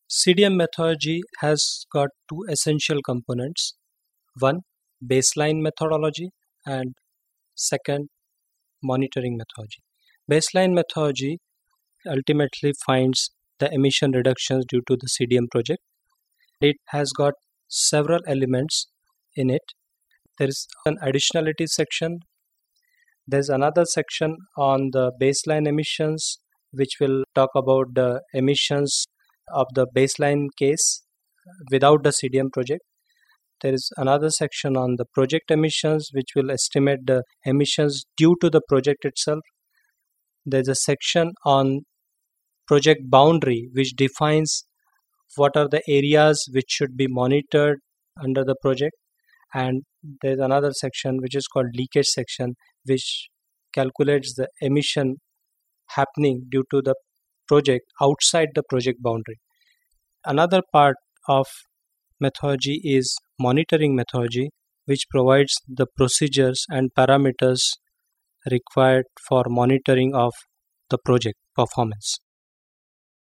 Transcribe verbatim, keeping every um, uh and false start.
C D M methodology has got two essential components. One, baseline methodology, and second, monitoring methodology. Baseline methodology ultimately finds the emission reductions due to the C D M project. It has got several elements in it. There is an additionality section. There's another section on the baseline emissions, which will talk about the emissions of the baseline case without the C D M project. There is another section on the project emissions, which will estimate the emissions due to the project itself. There's a section on project boundary, which defines what are the areas which should be monitored under the project. And there's another section which is called leakage section, which calculates the emission happening due to the project outside the project boundary. Another part of methodology is monitoring methodology, which provides the procedures and parameters required for monitoring of the project performance.